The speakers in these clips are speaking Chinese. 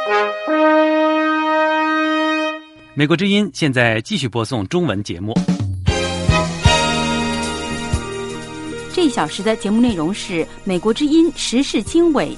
美国之音现在继续播送中文节目。 这一小时的节目内容是美国之音时事经纬。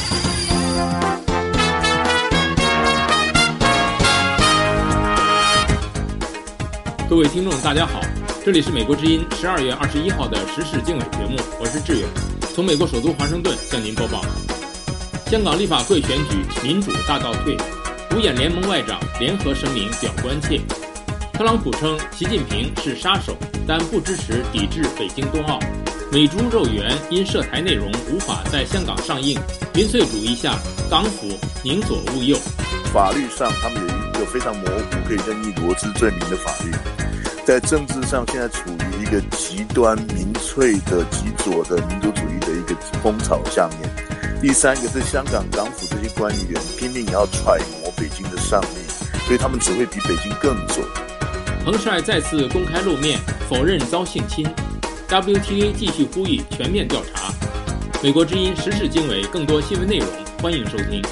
各位听众大家好，这里是美国之音12月21号的时事经纬节目，我是志远，从美国首都华盛顿向您播报。香港立法会选举民主大倒退，五眼联盟外长联合声明表关切。特朗普称习近平是杀手，但不支持抵制北京冬奥。美猪肉圆因涉台内容无法在香港上映，民粹主义下港府宁左勿右。 法律上他们有一个非常模糊可以任意罗织罪名的法律，在政治上现在处于一个极端民粹的极左的民族主义的一个风潮下面。第三个是香港港府这些官员拼命要揣摩北京的上意，所以他们只会比北京更左。 彭帅再次公开露面否认遭性侵， WTA 继续呼吁全面调查。美国之音时事经纬更多新闻内容，欢迎收听。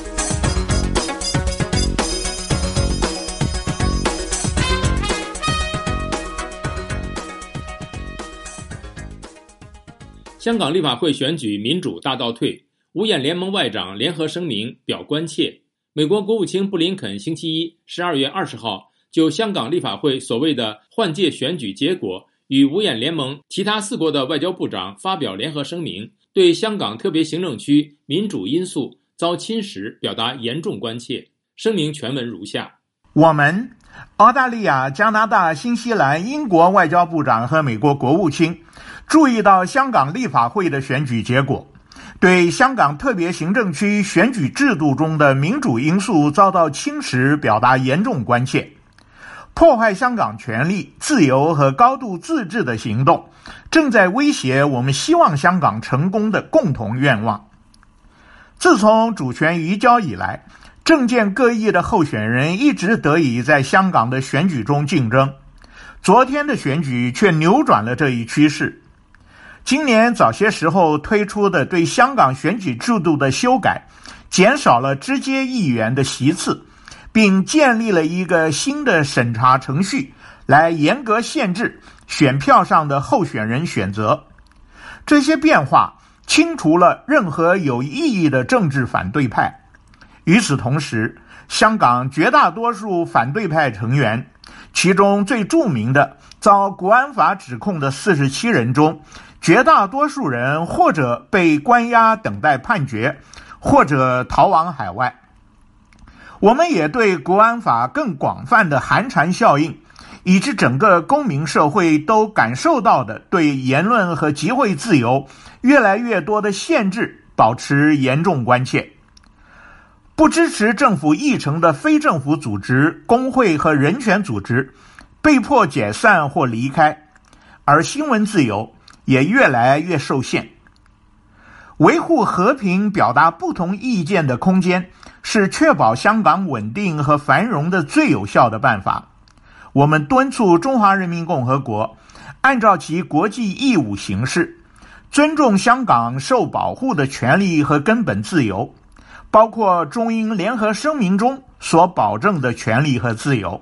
香港立法会选举民主大倒退，五眼联盟外长联合声明表关切。美国国务卿布林肯星期一12月20号就香港立法会所谓的换届选举结果与五眼联盟其他4国的外交部长发表联合声明，对香港特别行政区民主因素遭侵蚀表达严重关切。声明全文如下： 我们、澳大利亚、加拿大、新西兰、英国外交部长和美国国务卿注意到香港立法会的选举结果，对香港特别行政区选举制度中的民主因素遭到侵蚀表达严重关切。破坏香港权利、自由和高度自治的行动正在威胁我们希望香港成功的共同愿望。自从主权移交以来，政见各异的候选人一直得以在香港的选举中竞争。昨天的选举却扭转了这一趋势。今年早些时候推出的对香港选举制度的修改，减少了直接议员的席次，并建立了一个新的审查程序，来严格限制选票上的候选人选择。这些变化清除了任何有意义的政治反对派。与此同时，香港绝大多数反对派成员，其中最著名的遭国安法指控的47人中，绝大多数人或者被关押等待判决，或者逃往海外。我们也对国安法更广泛的寒蝉效应，以致整个公民社会都感受到的对言论和集会自由越来越多的限制保持严重关切。不支持政府议程的非政府组织、工会和人权组织被迫解散或离开，而新闻自由也越来越受限。维护和平表达不同意见的空间是确保香港稳定和繁荣的最有效的办法。我们敦促中华人民共和国按照其国际义务行事，尊重香港受保护的权利和根本自由，包括中英联合声明中所保证的权利和自由。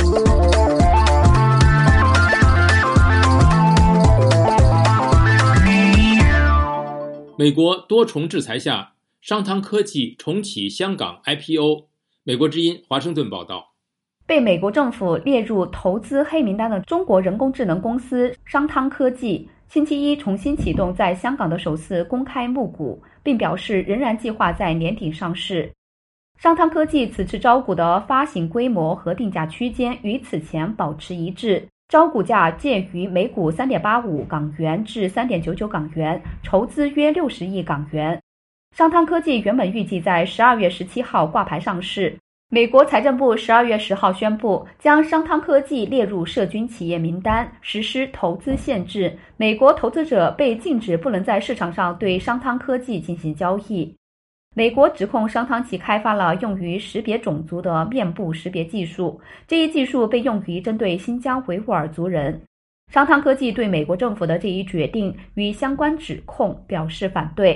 美国多重制裁下，商汤科技重启香港 IPO。美国之音华盛顿报道。 被美国政府列入投资黑名单的中国人工智能公司商汤科技星期一重新启动在香港的首次公开募股，并表示仍然计划在年底上市。商汤科技此次招股的发行规模和定价区间与此前保持一致，招股价介于每股 3.85 港元至 3.99 港元，筹资约60亿港元。商汤科技原本预计在12月17号挂牌上市。美国财政部12月10号宣布，将商汤科技列入涉军企业名单，实施投资限制。美国投资者被禁止不能在市场上对商汤科技进行交易。美国指控商汤其开发了用于识别种族的面部识别技术，这一技术被用于针对新疆维吾尔族人。商汤科技对美国政府的这一决定与相关指控表示反对。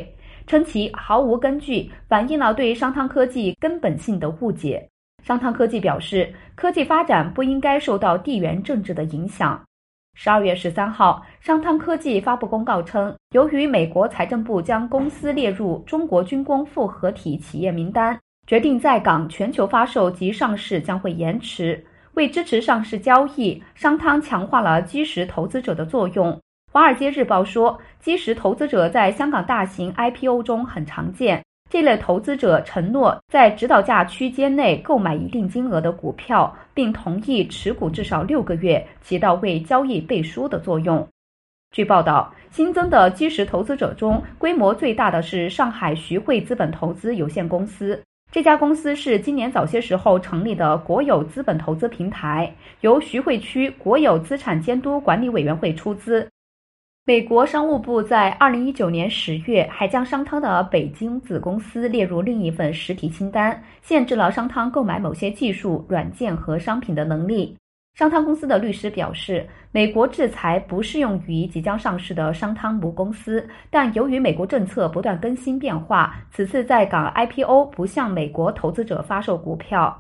称其毫无根据，反映了对商汤科技根本性的误解。商汤科技表示，科技发展不应该受到地缘政治的影响。12月13号，商汤科技发布公告称，由于美国财政部将公司列入中国军工复合体企业名单，决定在港全球发售及上市将会延迟。为支持上市交易，商汤强化了基石投资者的作用。华尔街日报说，基石投资者在香港大型 IPO 中很常见。这类投资者承诺在指导价区间内购买一定金额的股票，并同意持股至少6个月，起到为交易背书的作用。据报道，新增的基石投资者中，规模最大的是上海徐汇资本投资有限公司。这家公司是今年早些时候成立的国有资本投资平台，由徐汇区国有资产监督管理委员会出资。美国商务部在2019年10月还将商汤的北京子公司列入另一份实体清单，限制了商汤购买某些技术、软件和商品的能力。商汤公司的律师表示，美国制裁不适用于即将上市的商汤母公司，但由于美国政策不断更新变化，此次在港 IPO 不向美国投资者发售股票。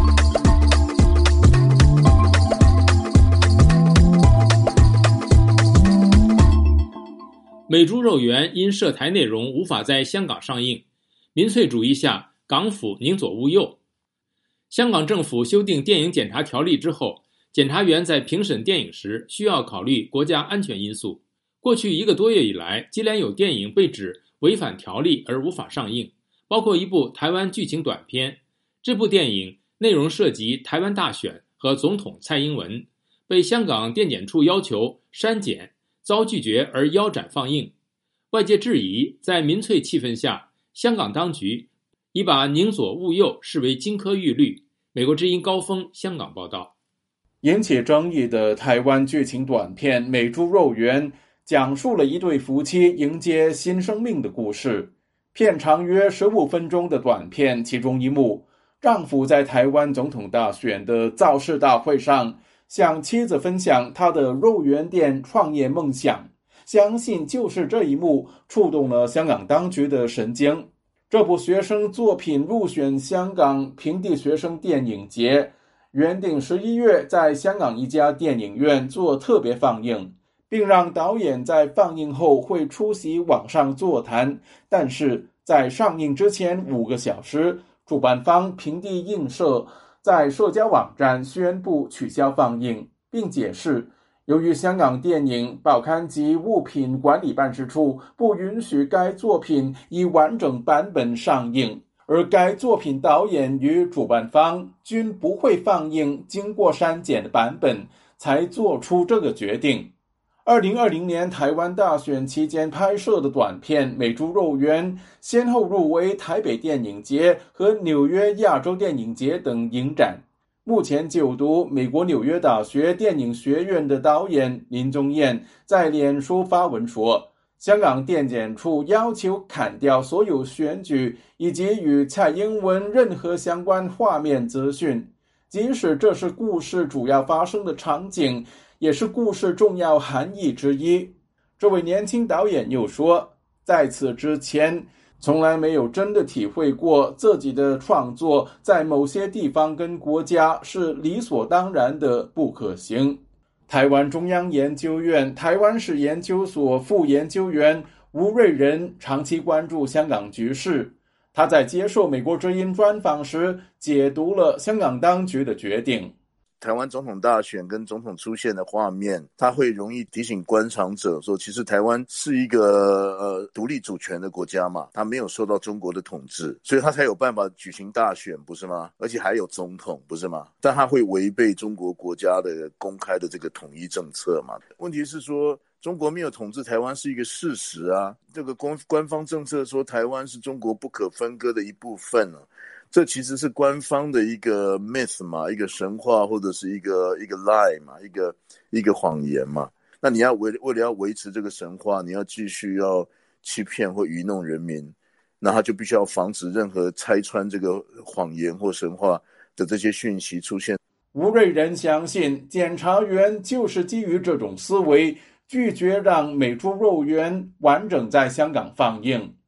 美猪肉圆因涉台内容无法在香港上映，民粹主义下港府宁左勿右。香港政府修订电影检查条例之后，检察员在评审电影时需要考虑国家安全因素。过去1个多月以来，接连有电影被指违反条例而无法上映，包括一部台湾剧情短片。这部电影内容涉及台湾大选和总统蔡英文，被香港电检处要求删减，遭拒绝而腰斩放映。外界质疑，在民粹气氛下，香港当局已把宁左勿右视为金科玉律。美国之音高峰香港报道。 引起争议的台湾剧情短片《美猪肉圆》讲述了一对夫妻迎接新生命的故事。片长约15分钟的短片，其中一幕，丈夫在台湾总统大选的造势大会上向妻子分享他的肉圆店创业梦想，相信就是这一幕触动了香港当局的神经。这部学生作品入选香港平地学生电影节，原定11月在香港一家电影院做特别放映，并让导演在放映后会出席网上座谈，但是在上映之前5个小时，主办方平地映社在社交网站宣布取消放映，并解释由于香港电影、报刊及物品管理办事处不允许该作品以完整版本上映，而该作品导演与主办方均不会放映经过删减的版本，才做出这个决定。2020年台湾大选期间拍摄的短片《美猪肉圆》先后入围台北电影节和纽约亚洲电影节等影展。目前就读美国纽约大学电影学院的导演林宗彦在脸书发文说，香港电检处要求砍掉所有选举以及与蔡英文任何相关画面资讯，即使这是故事主要发生的场景，也是故事重要含义之一。这位年轻导演又说，在此之前从来没有真的体会过自己的创作在某些地方跟国家是理所当然的不可行。台湾中央研究院台湾史研究所副研究员吴瑞仁长期关注香港局势，他在接受美国之音专访时解读了香港当局的决定。 台湾总统大选跟总统出现的画面，它会容易提醒观赏者说，其实台湾是一个独立主权的国家嘛，它没有受到中国的统治，所以它才有办法举行大选，不是吗？而且还有总统，不是吗？但它会违背中国国家的公开的这个统一政策嘛。问题是说，中国没有统治台湾是一个事实啊，这个官方政策说台湾是中国不可分割的一部分啊，这其实是官方的一个 myth 嘛，一个神话或者是一个 lie 嘛，一个谎言嘛。那你要为了要维持这个神话，你要继续要欺骗或愚弄人民，那他就必须要防止任何拆穿这个谎言或神话的这些讯息出现。 吴瑞仁相信，检察员就是基于这种思维，拒绝让美猪肉圆完整在香港放映。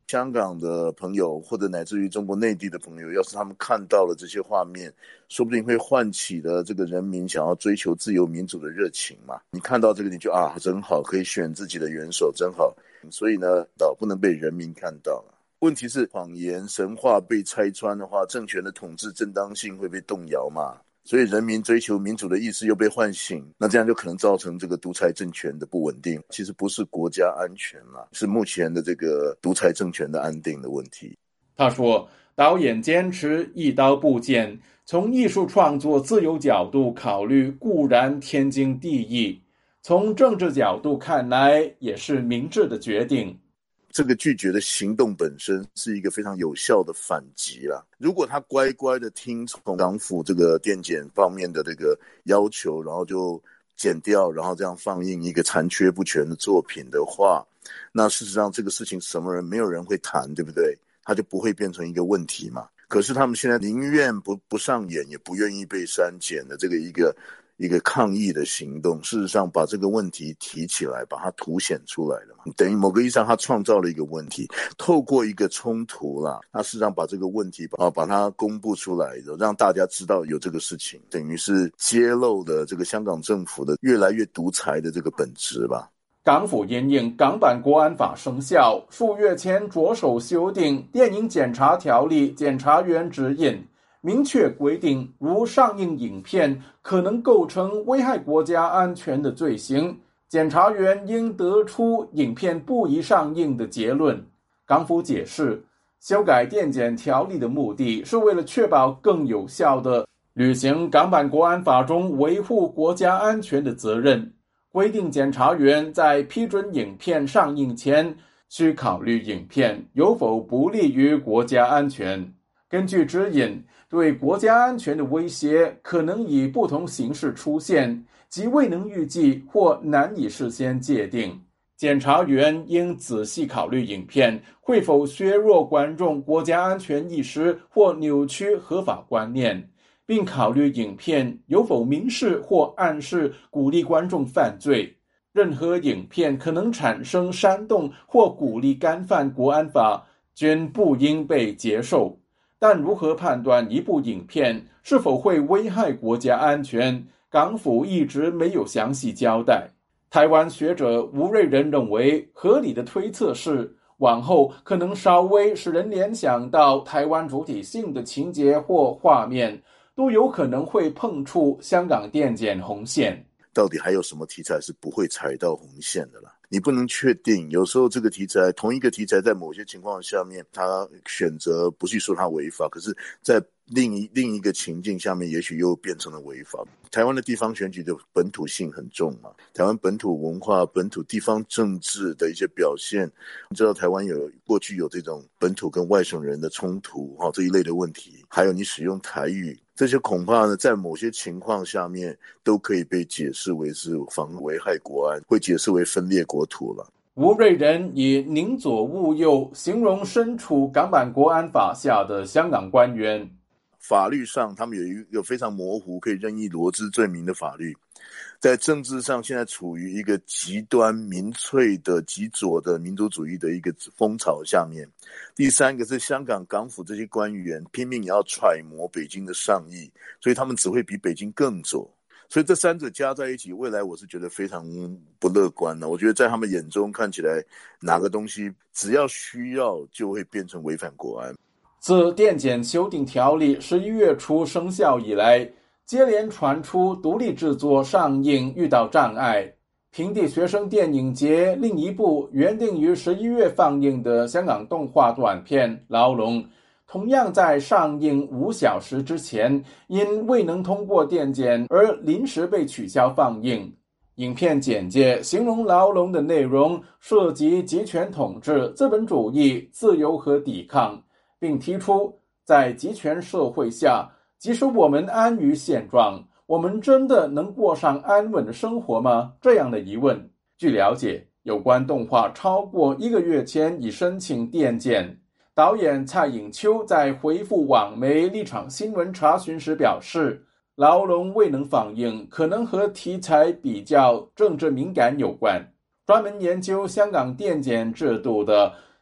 香港的朋友或者乃至于中国内地的朋友，要是他们看到了这些画面，说不定会唤起了这个人民想要追求自由民主的热情嘛。你看到这个你就真好，可以选自己的元首，真好。所以呢，不能被人民看到了。问题是谎言神话被拆穿的话，政权的统治正当性会被动摇嘛。所以人民追求民主的意识又被唤醒，那这样就可能造成这个独裁政权的不稳定。其实不是国家安全啦，是目前的这个独裁政权的安定的问题。 他说，导演坚持一刀不剪，从艺术创作自由角度考虑固然天经地义，从政治角度看来也是明智的决定。 这个拒绝的行动本身是一个非常有效的反击啦。如果他乖乖的听从港府这个电检方面的这个要求，然后就剪掉，然后这样放映一个残缺不全的作品的话，那事实上这个事情没有人会谈，对不对？它就不会变成一个问题嘛。可是他们现在宁愿不上演，也不愿意被删减的这个一个抗议的行动，事实上把这个问题提起来，把它凸显出来了嘛。等于某个意义上他创造了一个问题，透过一个冲突啦，他事实上把这个问题把它公布出来，让大家知道有这个事情，等于是揭露了这个香港政府的越来越独裁的这个本质吧。 港府因应港版国安法生效，数月前着手修订电影检查条例检察员指引，明确规定，如上映影片可能构成危害国家安全的罪行，检察员应得出影片不宜上映的结论。港府解释，修改电检条例的目的是为了确保更有效地履行港版国安法中维护国家安全的责任，规定检察员在批准影片上映前需考虑影片有否不利于国家安全。根据指引，对国家安全的威胁可能以不同形式出现，即未能预计或难以事先界定。检察员应仔细考虑影片会否削弱观众国家安全意识或扭曲合法观念，并考虑影片有否明示或暗示鼓励观众犯罪。任何影片可能产生煽动或鼓励干犯国安法，均不应被接受。但如何判断一部影片是否会危害国家安全，港府一直没有详细交代。台湾学者吴瑞仁认为，合理的推测是，往后可能稍微使人联想到台湾主体性的情节或画面，都有可能会碰触香港电检红线。 到底还有什么题材是不会踩到红线的啦？你不能确定，有时候这个题材，同一个题材在某些情况下面，他选择不去说它违法，可是在另一个情境下面，也许又变成了违法。台湾的地方选举的本土性很重嘛，台湾本土文化、本土地方政治的一些表现，你知道台湾过去有这种本土跟外省人的冲突这一类的问题，还有你使用台语，这些恐怕呢，在某些情况下面都可以被解释为是危害国安，会解释为分裂国土了。 吴瑞仁以宁左勿右形容身处港版国安法下的香港官员。 法律上他们有一个非常模糊可以任意罗织罪名的法律，在政治上现在处于一个极端民粹的极左的民族主义的一个风潮下面。第三个是香港港府这些官员拼命也要揣摩北京的上意，所以他们只会比北京更左。所以这三者加在一起，未来我是觉得非常不乐观的。我觉得在他们眼中看起来，哪个东西只要需要就会变成违反国安。 自电检修订条例11月初生效以来，接连传出独立制作上映遇到障碍。平地学生电影节另一部原定于11月放映的香港动画短片《牢笼》，同样在上映5小时之前，因未能通过电检而临时被取消放映。影片简介形容牢笼的内容涉及集权统治、资本主义、自由和抵抗，并提出在集权社会下，即使我们安于现状，我们真的能过上安稳的生活吗？这样的疑问。据了解，有关动画超过1个月前已申请电检。导演蔡颖秋在回复网媒立场新闻查询时表示，牢笼未能放映可能和题材比较政治敏感有关。专门研究香港电检制度的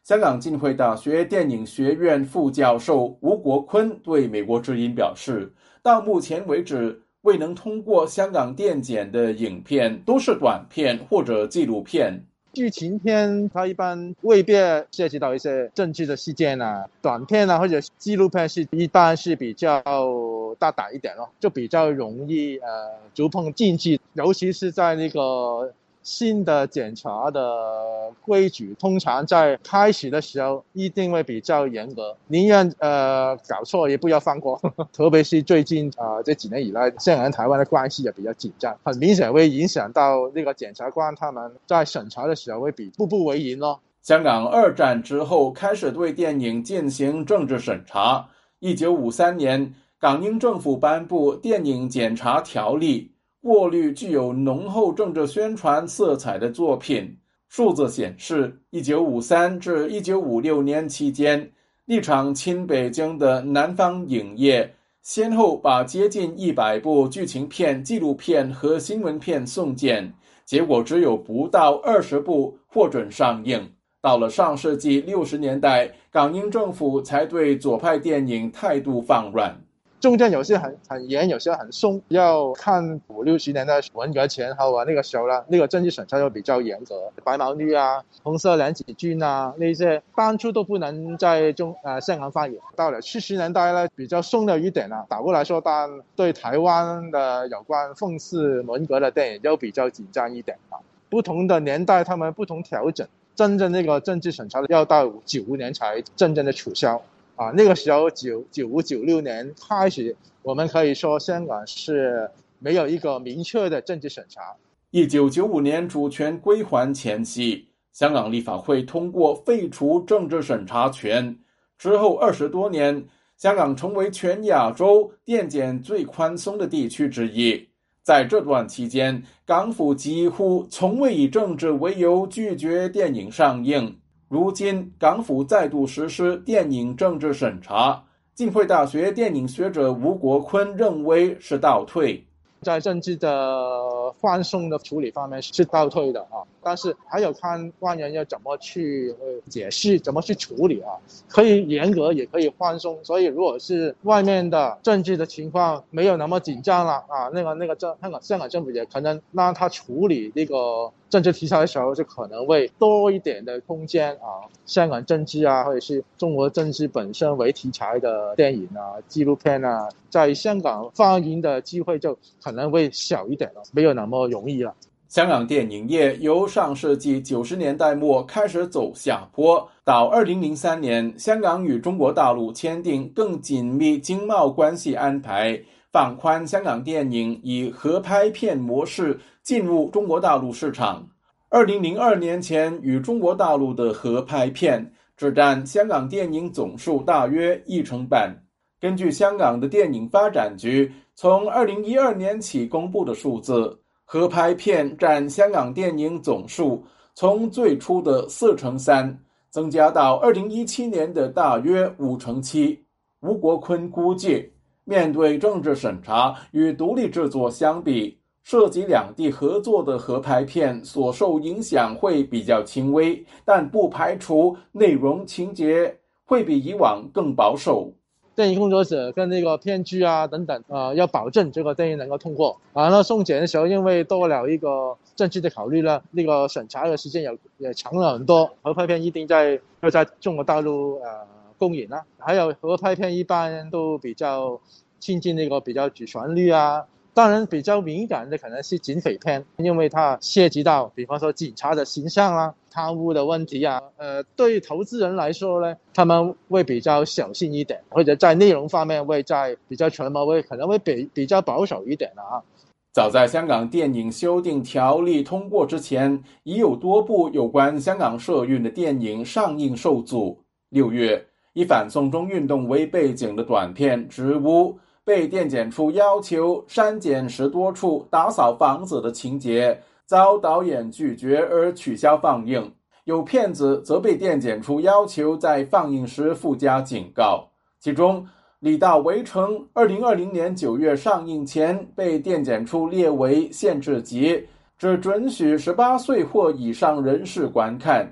香港浸会大学电影学院副教授吴国坤对美国之音表示，到目前为止未能通过香港电检的影片都是短片或者纪录片。 剧情片它一般未必涉及到一些政治的事件啊，短片啊或者纪录片是一般是比较大胆一点咯，就比较容易触碰禁忌，尤其是在那个新的检查的规矩，通常在开始的时候一定会比较严格，宁愿搞错也不要放过。特别是最近这几年以来，香港台湾的关系也比较紧张，很明显会影响到那个检察官他们在审查的时候会比步步为营咯。 香港二战之后开始对电影进行政治审查。1953年，港英政府颁布电影检查条例，过滤具有浓厚政治宣传色彩的作品。数字显示，1953至1956年期间，立场亲北京的南方影业先后把接近100部剧情片、纪录片和新闻片送检，结果只有不到20部获准上映。到了上世纪60年代，港英政府才对左派电影态度放软。 中间有些很严，有些很松，要看50、60年代文革前后啊，那个时候啦，那个政治审查就比较严格，白毛女啊、红色两己军啊，那些当初都不能在香港放映。到了70年代呢，比较松了一点了。倒过来说，当然对台湾的有关讽刺文革的电影就比较紧张一点啊。不同的年代，他们不同调整，真正那个政治审查要到95年才真正的取消。那个时候95、96年开始，我们可以说香港是没有一个明确的政治审查。 1995年主权归还前夕，香港立法会通过废除政治审查权。之后20多年，香港成为全亚洲电检最宽松的地区之一。在这段期间，港府几乎从未以政治为由拒绝电影上映。如今港府再度实施电影政治审查，浸会大学电影学者吴国坤认为是倒退。 在政治的宽松的处理方面是倒退的但是还有看官员要怎么去解释，怎么去处理可以严格也可以宽松。所以如果是外面的政治的情况没有那么紧张了香港政府也可能让他处理那个政治题材的时候就可能会多一点的空间香港政治或者是中国政治本身为题材的电影纪录片在香港放映的机会就可能会小一点了，没有那么容易了。 香港电影业由上世纪90年代末开始走下坡，到2003年，香港与中国大陆签订更紧密经贸关系安排，放宽香港电影以合拍片模式进入中国大陆市场。2002年前与中国大陆的合拍片只占香港电影总数大约1成半。根据香港的电影发展局从2012年起公布的数字，合拍片占香港电影总数从最初的3%增加到2017年的大约5%。吴国坤估计，面对政治审查与独立制作相比，涉及两地合作的合拍片所受影响会比较轻微，但不排除内容情节会比以往更保守。 电影工作者跟那个编剧等等要保证这个电影能够通过。然后送检的时候，因为多了一个政治的考虑了，那个审查的时间也长了很多。合拍片一定要在中国大陆公映还有合拍片一般都比较亲近那个比较主旋律当然比较敏感的可能是警匪片，因为它涉及到比方说警察的形象贪污的问题对于投资人来说呢，他们会比较小心一点，或者在内容方面会在比较权谋，可能会比较保守一点早在香港电影修订条例通过之前，已有多部有关香港社运的电影上映受阻。6月，以反送中运动为背景的短片《植物》被电检处要求删减10多处打扫房子的情节，遭导演拒绝而取消放映。有片子则被电检处要求在放映时附加警告。其中，《李大围城》2020年9月上映前被电检处列为限制级，只准许18岁或以上人士观看。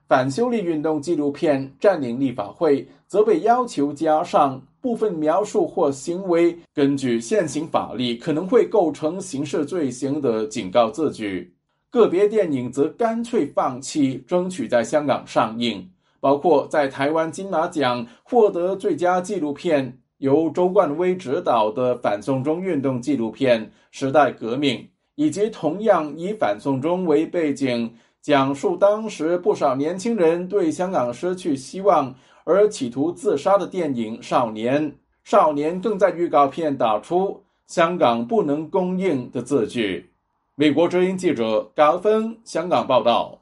反修例运动纪录片占领立法会则被要求加上部分描述或行为根据现行法律可能会构成刑事罪行的警告字句。个别电影则干脆放弃争取在香港上映，包括在台湾金马奖获得最佳纪录片由周冠威执导的反送中运动纪录片《时代革命》，以及同样以反送中为背景讲述当时不少年轻人对香港失去希望而企图自杀的电影《少年》。少年更在预告片打出香港不能供应的字句。美国之音记者高峰香港报道。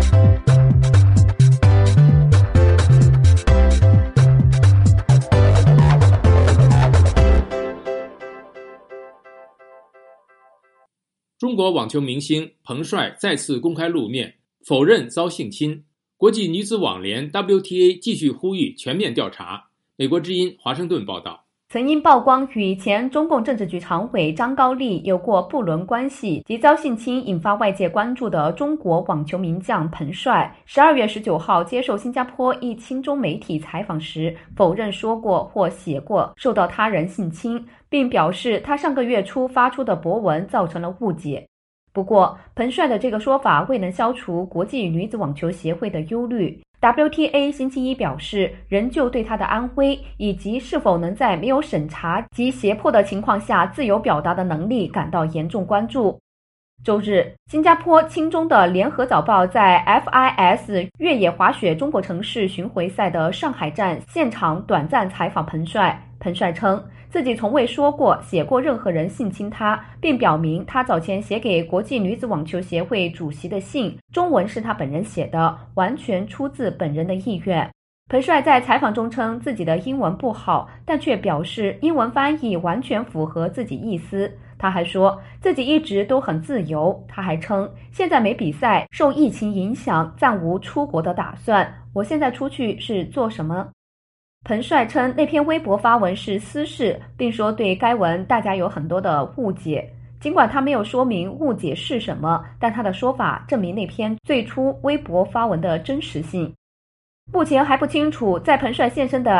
中国网球明星彭帅再次公开露面，否认遭性侵。国际女子网联 WTA 继续呼吁全面调查。美国之音华盛顿报道。 曾因曝光与前中共政治局常委张高丽有过不伦关系及遭性侵引发外界关注的中国网球名将彭帅，12月19号接受新加坡一亲中媒体采访时，否认说过或写过受到他人性侵，并表示他上个月初发出的博文造成了误解。不过，彭帅的这个说法未能消除国际女子网球协会的忧虑。WTA 星期一表示，仍旧对他的安危以及是否能在没有审查及胁迫的情况下自由表达的能力感到严重关注。周日，新加坡亲中的联合早报在 FIS 越野滑雪中国城市巡回赛的上海站现场短暂采访彭帅。彭帅称自己从未说过写过任何人性侵他，并表明他早前写给国际女子网球协会主席的信中文是他本人写的，完全出自本人的意愿。彭帅在采访中称自己的英文不好，但却表示英文翻译完全符合自己意思。他还说自己一直都很自由。他还称现在没比赛，受疫情影响暂无出国的打算。我现在出去是做什么？彭帅称那篇微博发文是私事，并说对该文大家有很多的误解。尽管他没有说明误解是什么，但他的说法证明那篇最初微博发文的真实性。目前还不清楚在彭帅现身的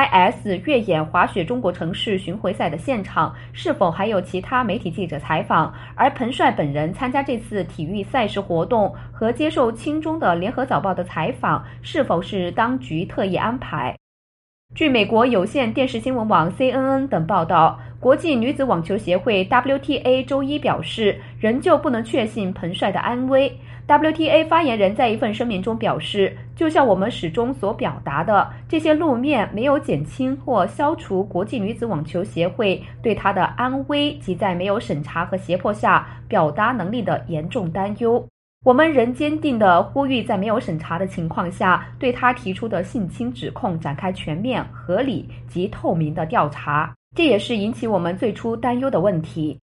FIS 越野滑雪中国城市巡回赛的现场是否还有其他媒体记者采访，而彭帅本人参加这次体育赛事活动和接受亲中的联合早报的采访是否是当局特意安排。据美国有线电视新闻网 CNN 等报道，国际女子网球协会 WTA 周一表示，仍旧不能确信彭帅的安危。WTA 发言人在一份声明中表示，就像我们始终所表达的，这些露面没有减轻或消除国际女子网球协会对她的安危及在没有审查和胁迫下表达能力的严重担忧。我们仍坚定地呼吁在没有审查的情况下对他提出的性侵指控展开全面、合理及透明的调查，这也是引起我们最初担忧的问题。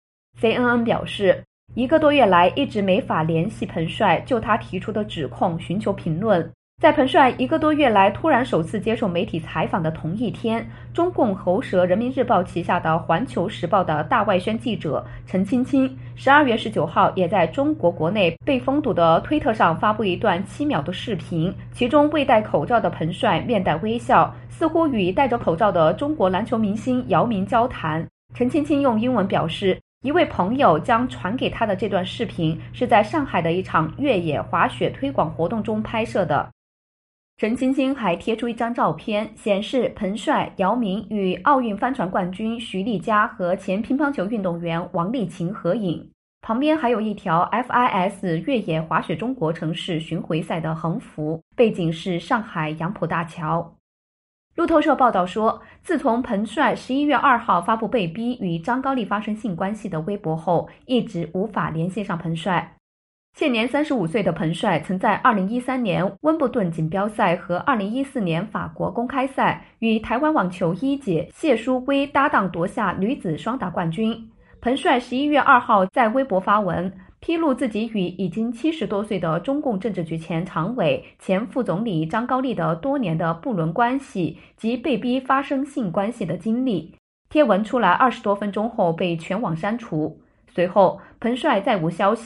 CNN 表示，1个多月来一直没法联系彭帅就他提出的指控寻求评论。在彭帅1个多月来突然首次接受媒体采访的同一天，中共喉舌人民日报旗下的环球时报的大外宣记者陈青青12月19号也在中国国内被封堵的推特上发布一段7秒的视频，其中未戴口罩的彭帅面带微笑，似乎与戴着口罩的中国篮球明星姚明交谈。陈青青用英文表示，一位朋友将传给他的这段视频是在上海的一场越野滑雪推广活动中拍摄的。陈青青还贴出一张照片，显示彭帅、姚明与奥运帆船冠军徐丽佳和前乒乓球运动员王励勤合影，旁边还有一条 FIS 越野滑雪中国城市巡回赛的横幅，背景是上海杨浦大桥。路透社报道说，自从彭帅11月2号发布被逼与张高丽发生性关系的微博后，一直无法联系上彭帅。现年35岁的彭帅曾在2013年温布顿锦标赛和2014年法国公开赛与台湾网球一姐谢淑薇搭档夺下女子双打冠军。彭帅11月2号在微博发文，披露自己与已经70多岁的中共政治局前常委、前副总理张高丽的多年的不伦关系及被逼发生性关系的经历。贴文出来20多分钟后被全网删除。随后彭帅再无消息，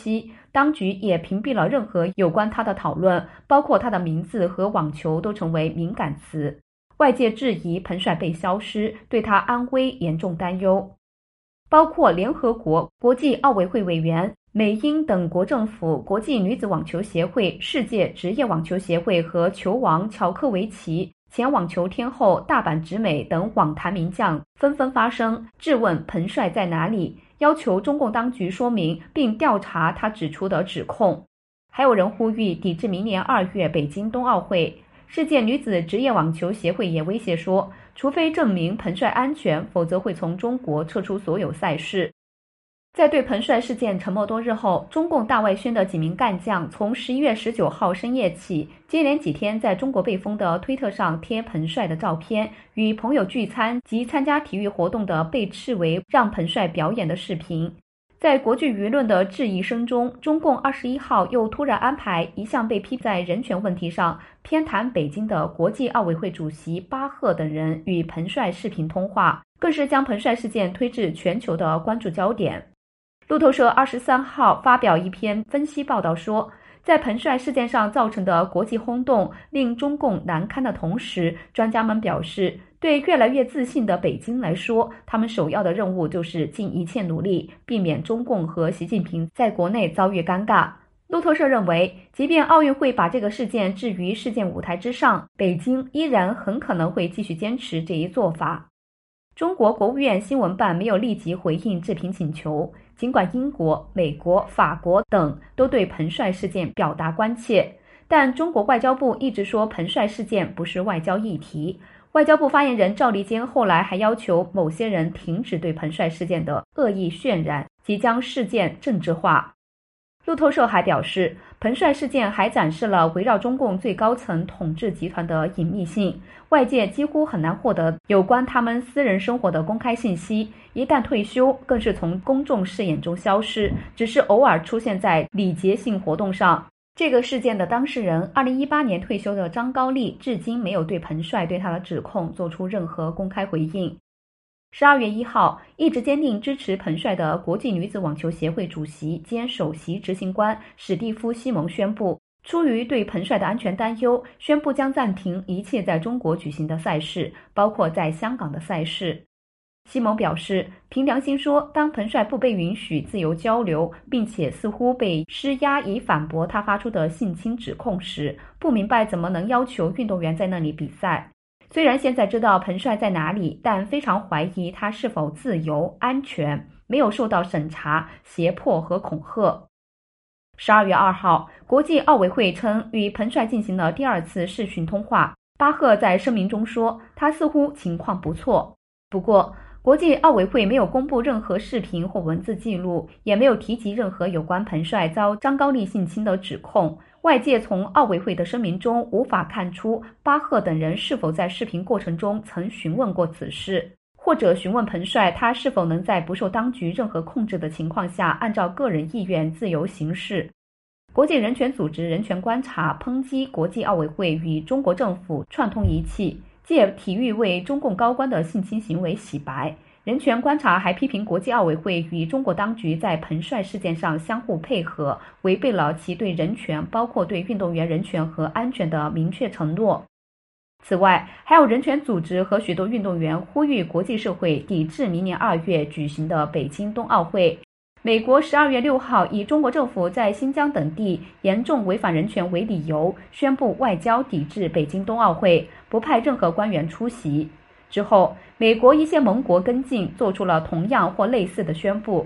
当局也屏蔽了任何有关他的讨论，包括他的名字和网球都成为敏感词。外界质疑彭帅被消失，对他安危严重担忧。包括联合国、国际奥委会委员、美英等国政府、国际女子网球协会、世界职业网球协会和球王乔科维奇、前网球天后大坂直美等网坛名将纷纷发声，质问彭帅在哪里，要求中共当局说明并调查他指出的指控。还有人呼吁抵制明年2月北京冬奥会。世界女子职业网球协会也威胁说，除非证明彭帅安全，否则会从中国撤出所有赛事。在对彭帅事件沉默多日后，中共大外宣的几名干将从11月19号深夜起，接连几天在中国被封的推特上贴彭帅的照片，与朋友聚餐及参加体育活动的被视为让彭帅表演的视频。在国际舆论的质疑声中，中共21号又突然安排一向被批在人权问题上偏袒北京的国际奥委会主席巴赫等人与彭帅视频通话，更是将彭帅事件推至全球的关注焦点。路透社23号发表一篇分析报道说，在彭帅事件上造成的国际轰动令中共难堪的同时，专家们表示，对越来越自信的北京来说，他们首要的任务就是尽一切努力，避免中共和习近平在国内遭遇尴尬。路透社认为，即便奥运会把这个事件置于世界舞台之上，北京依然很可能会继续坚持这一做法。中国国务院新闻办没有立即回应置评请求，尽管英国、美国、法国等都对彭帅事件表达关切，但中国外交部一直说彭帅事件不是外交议题。外交部发言人赵立坚后来还要求某些人停止对彭帅事件的恶意渲染，即将事件政治化。路透社还表示，彭帅事件还展示了围绕中共最高层统治集团的隐秘性，外界几乎很难获得有关他们私人生活的公开信息，一旦退休，更是从公众视野中消失，只是偶尔出现在礼节性活动上。这个事件的当事人2018年退休的张高丽至今没有对彭帅对他的指控做出任何公开回应。12月1号，一直坚定支持彭帅的国际女子网球协会主席兼首席执行官史蒂夫·西蒙宣布，出于对彭帅的安全担忧，宣布将暂停一切在中国举行的赛事，包括在香港的赛事。西蒙表示，凭良心说，当彭帅不被允许自由交流，并且似乎被施压以反驳他发出的性侵指控时，不明白怎么能要求运动员在那里比赛。虽然现在知道彭帅在哪里，但非常怀疑他是否自由、安全，没有受到审查、胁迫和恐吓。12月2号，国际奥委会称与彭帅进行了第2次视讯通话。巴赫在声明中说，他似乎情况不错。不过，国际奥委会没有公布任何视频或文字记录，也没有提及任何有关彭帅遭张高丽性侵的指控。外界从奥委会的声明中无法看出巴赫等人是否在视频过程中曾询问过此事，或者询问彭帅他是否能在不受当局任何控制的情况下按照个人意愿自由行事。国际人权组织人权观察抨击国际奥委会与中国政府串通一气，借体育为中共高官的性侵行为洗白。人权观察还批评国际奥委会与中国当局在彭帅事件上相互配合，违背了其对人权，包括对运动员人权和安全的明确承诺。此外，还有人权组织和许多运动员呼吁国际社会抵制明年2月举行的北京冬奥会。美国12月6号以中国政府在新疆等地严重违反人权为理由，宣布外交抵制北京冬奥会，不派任何官员出席。之后，美国一些盟国跟进，做出了同样或类似的宣布。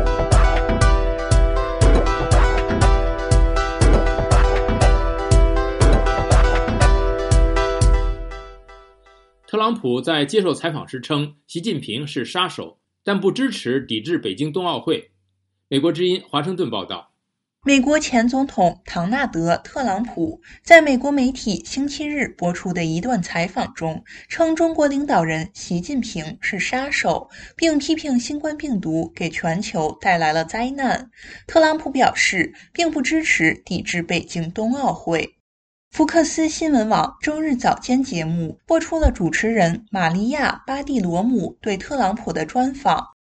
特朗普在接受采访时称，习近平是杀手，但不支持抵制北京冬奥会。美国之音华盛顿报道。 美国前总统唐纳德·特朗普在美国媒体星期日播出的一段采访中称，中国领导人习近平是杀手，并批评新冠病毒给全球带来了灾难。特朗普表示，并不支持抵制北京冬奥会。福克斯新闻网周日早间节目播出了主持人玛利亚·巴蒂罗姆对特朗普的专访。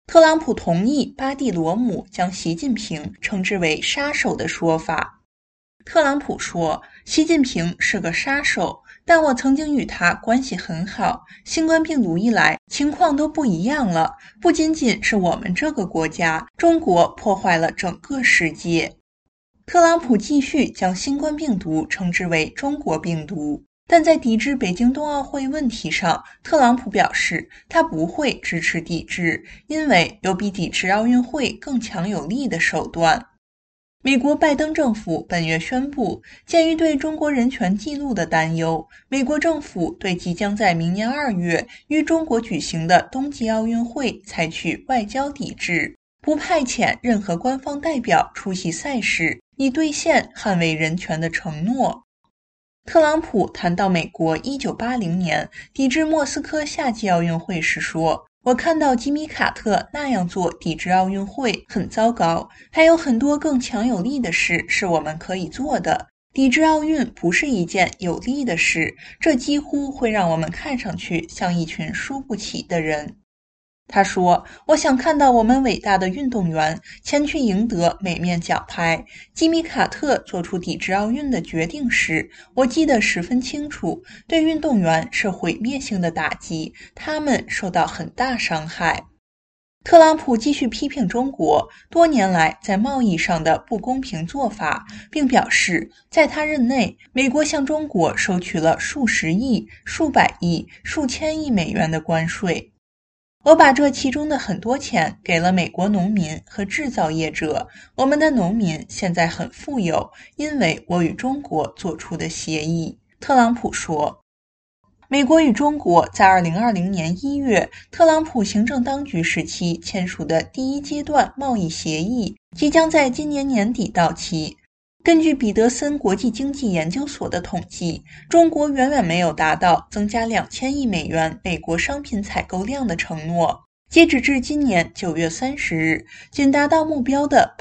特朗普同意巴蒂罗姆将习近平称之为杀手的说法。特朗普说，习近平是个杀手，但我曾经与他关系很好。新冠病毒一来，情况都不一样了，不仅仅是我们这个国家，中国破坏了整个世界。特朗普继续将新冠病毒称之为中国病毒，但在抵制北京冬奥会问题上，特朗普表示他不会支持抵制，因为有比抵制奥运会更强有力的手段。美国拜登政府本月宣布，鉴于对中国人权记录的担忧，美国政府对即将在明年2月于中国举行的冬季奥运会采取外交抵制，不派遣任何官方代表出席赛事，以兑现捍卫人权的承诺。特朗普谈到美国1980年抵制莫斯科夏季奥运会时说，我看到吉米·卡特那样做抵制奥运会很糟糕，还有很多更强有力的事是我们可以做的。抵制奥运不是一件有利的事，这几乎会让我们看上去像一群输不起的人。他说，我想看到我们伟大的运动员前去赢得每面奖牌。吉米·卡特做出抵制奥运的决定时，我记得十分清楚，对运动员是毁灭性的打击，他们受到很大伤害。特朗普继续批评中国多年来在贸易上的不公平做法，并表示在他任内，美国向中国收取了数十亿、数百亿、数千亿美元的关税。我把这其中的很多钱给了美国农民和制造业者，我们的农民现在很富有，因为我与中国做出的协议。特朗普说，美国与中国在2020年1月特朗普行政当局时期签署的第一阶段贸易协议即将在今年年底到期。根据彼得森国际经济研究所的统计，中国远远没有达到增加2000亿美元美国商品采购量的承诺，截止至今年9月30日，仅达到目标的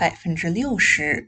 60%。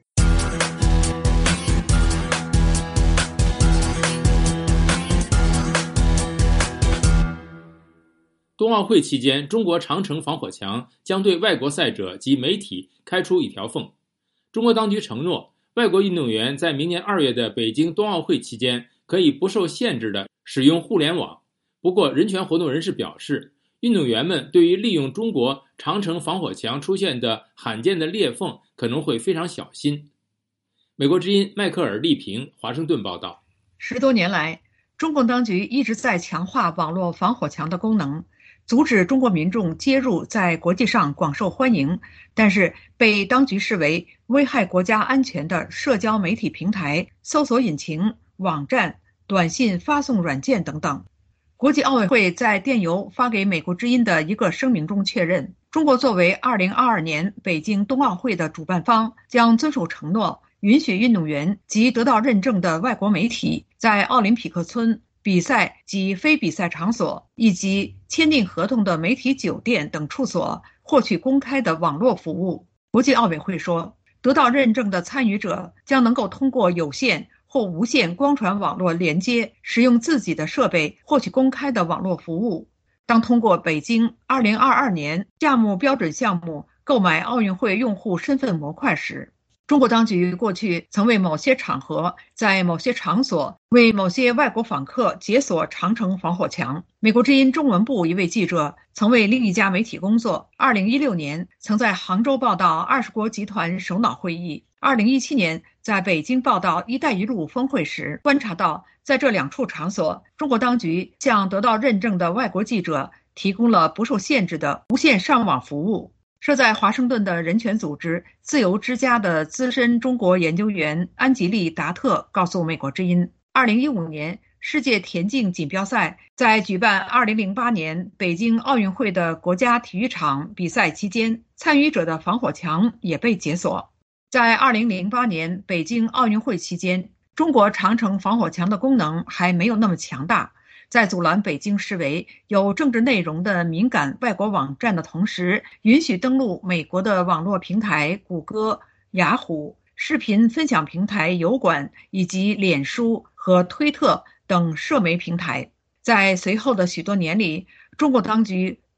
冬奥会期间，中国长城防火墙将对外国赛者及媒体开出一条缝。中国当局承诺，外国运动员在明年2月的北京冬奥会期间可以不受限制地使用互联网。不过，人权活动人士表示，运动员们对于利用中国长城防火墙出现的罕见的裂缝可能会非常小心。美国之音迈克尔·利平，华盛顿报道。 10多年来，中共当局一直在强化网络防火墙的功能，阻止中国民众接入在国际上广受欢迎，但是被当局视为危害国家安全的社交媒体平台、搜索引擎、网站、短信发送软件等等。国际奥委会在电邮发给美国之音的一个声明中确认，中国作为2022年北京冬奥会的主办方，将遵守承诺，允许运动员及得到认证的外国媒体在奥林匹克村、比赛及非比赛场所以及签订合同的媒体酒店等处所获取公开的网络服务。国际奥委会说，得到认证的参与者将能够通过有线或无线光传网络连接，使用自己的设备获取公开的网络服务。当通过北京2022年项目标准项目购买奥运会用户身份模块时，中国当局过去曾为某些场合在某些场所为某些外国访客解锁长城防火墙。美国之音中文部一位记者曾为另一家媒体工作，2016年曾在杭州报道20国集团首脑会议，2017年在北京报道一带一路峰会时，观察到在这两处场所，中国当局向得到认证的外国记者提供了不受限制的无线上网服务。设在华盛顿的人权组织自由之家的资深中国研究员安吉丽·达特告诉美国之音，2015年世界田径锦标赛在举办2008年北京奥运会的国家体育场比赛期间，参与者的防火墙也被解锁。在2008年北京奥运会期间，中国长城防火墙的功能还没有那么强大，在阻拦北京视为有政治内容的敏感外国网站的同时，允许登录美国的网络平台谷歌、雅虎、视频分享平台油管以及脸书和推特等社媒平台。在随后的许多年里，中国当局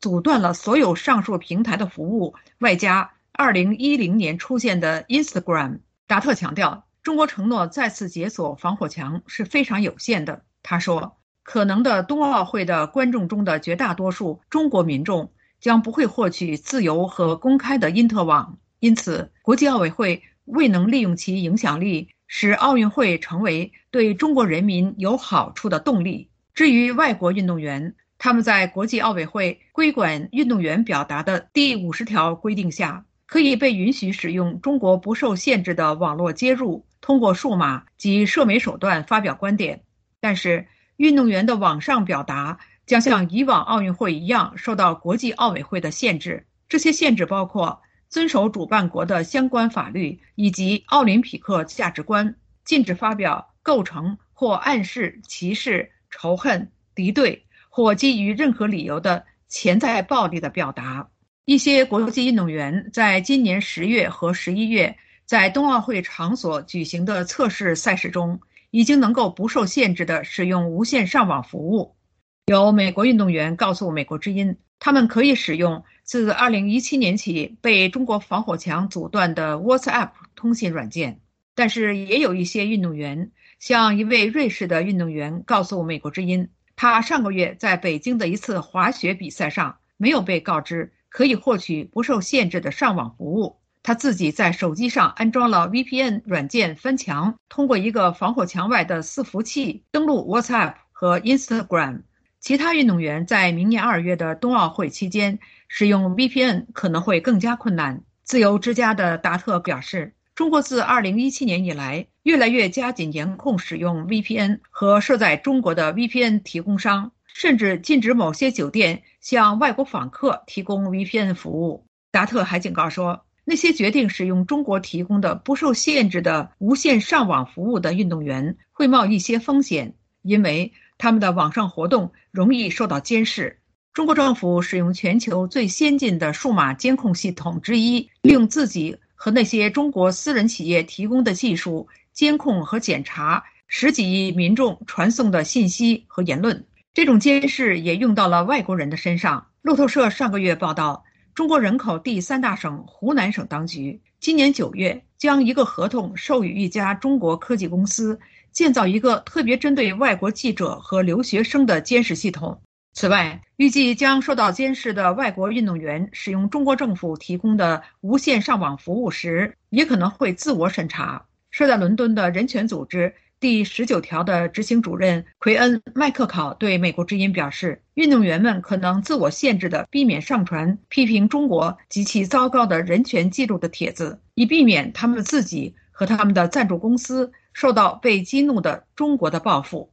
阻断了所有上述平台的服务，外加2010年出现的 Instagram。 达特强调，中国承诺再次解锁防火墙是非常有限的。他说，可能的冬奥会的观众中的绝大多数中国民众将不会获取自由和公开的因特网，因此国际奥委会未能利用其影响力，使奥运会成为对中国人民有好处的动力。至于外国运动员，他们在国际奥委会规管运动员表达的第50条规定下，可以被允许使用中国不受限制的网络接入，通过数码及社媒手段发表观点。但是运动员的网上表达将像以往奥运会一样受到国际奥委会的限制，这些限制包括遵守主办国的相关法律以及奥林匹克价值观，禁止发表构成或暗示歧视、仇恨、敌对或基于任何理由的潜在暴力的表达。一些国际运动员在今年10月和11月在冬奥会场所举行的测试赛事中，已经能够不受限制地使用无线上网服务。有美国运动员告诉美国之音，他们可以使用自2017年起被中国防火墙阻断的 WhatsApp 通信软件。但是也有一些运动员，像一位瑞士的运动员告诉美国之音，他上个月在北京的一次滑雪比赛上没有被告知可以获取不受限制的上网服务，他自己在手机上安装了 VPN 软件翻墙，通过一个防火墙外的伺服器登录 WhatsApp 和 Instagram。 其他运动员在明年2月的冬奥会期间使用 VPN 可能会更加困难。自由之家的达特表示，中国自2017年以来越来越加紧严控使用 VPN 和设在中国的 VPN 提供商，甚至禁止某些酒店向外国访客提供 VPN 服务。达特还警告说，那些决定使用中国提供的不受限制的无线上网服务的运动员会冒一些风险，因为他们的网上活动容易受到监视。中国政府使用全球最先进的数码监控系统之一，利用自己和那些中国私人企业提供的技术监控和检查10几亿民众传送的信息和言论。这种监视也用到了外国人的身上。路透社上个月报道，中国人口第3大省湖南省当局今年9月将一个合同授予一家中国科技公司，建造一个特别针对外国记者和留学生的监视系统。此外，预计将受到监视的外国运动员使用中国政府提供的无线上网服务时，也可能会自我审查。设在伦敦的人权组织第19条的执行主任奎恩·麦克考对美国之音表示，运动员们可能自我限制地避免上传批评中国及其糟糕的人权记录的帖子，以避免他们自己和他们的赞助公司受到被激怒的中国的报复。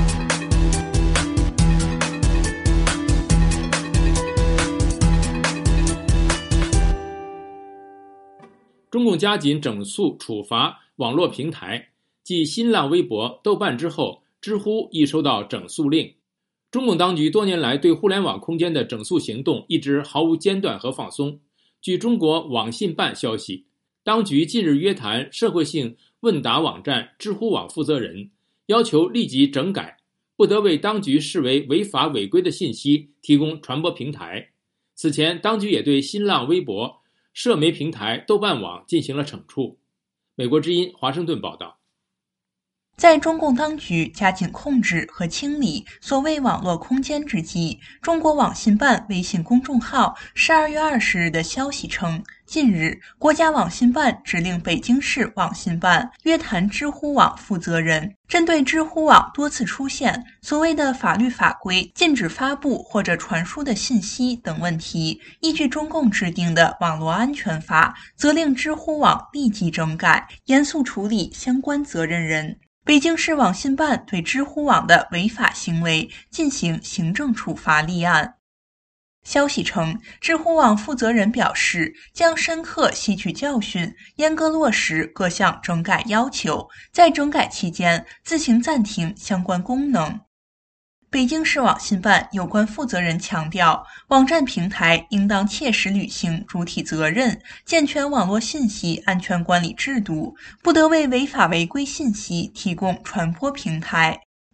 中共加紧整肃处罚网络平台，继新浪微博、豆瓣之后，知乎亦收到整肃令。中共当局多年来对互联网空间的整肃行动一直毫无间断和放松。据中国网信办消息，当局近日约谈社会性问答网站知乎网负责人，要求立即整改，不得为当局视为违法违规的信息提供传播平台。此前，当局也对新浪微博、社媒平台豆瓣网进行了惩处。美国之音华盛顿报道， 在中共当局加紧控制和清理所谓网络空间之际，中国网信办微信公众号12月20日的消息称，近日国家网信办指令北京市网信办约谈知乎网负责人，针对知乎网多次出现所谓的法律法规禁止发布或者传输的信息等问题，依据中共制定的网络安全法，责令知乎网立即整改，严肃处理相关责任人。北京市网信办对知乎网的违法行为进行行政处罚立案。消息称，知乎网负责人表示，将深刻吸取教训，严格落实各项整改要求，在整改期间自行暂停相关功能。北京市网信办有关负责人强调，网站平台应当切实履行主体责任，健全网络信息安全管理制度，不得为违法违规信息提供传播平台。